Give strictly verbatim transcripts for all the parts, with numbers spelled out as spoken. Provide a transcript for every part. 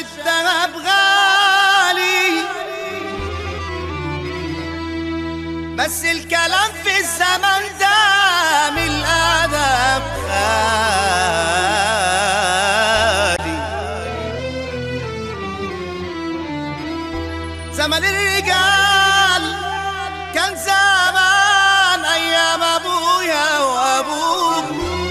الدهب غالي، بس الكلام في الزمن ده من الأدب خالي. زمن الرجال كان زمان أيام أبويا وأبوك،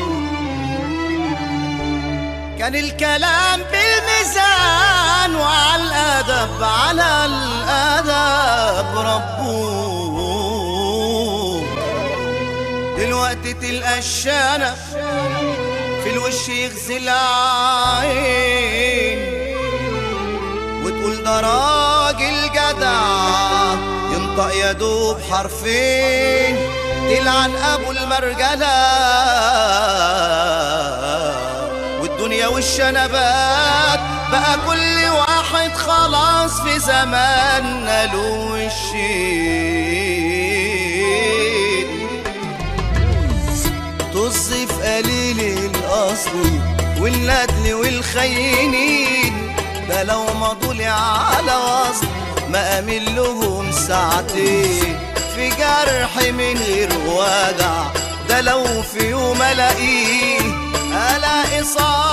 كان الكلام بالميزان وعلى الأدب على الأدب ربوك. دلوقتي تلقى الشنب في الوش يغزي العين، وتقول ده راجل جدع ينطق يدوب حرفين، تلعن أبو المرجلة والدنيا والشنبات. بقى كل واحد خلاص في زماننا له وشين. طز في قليل الأصل والندل والخينين، ده لو مضولي على وصل ما أمل لهم ساعتين في جرح من غير وجع. ده لو في يوم ألاقيه ألاقي صار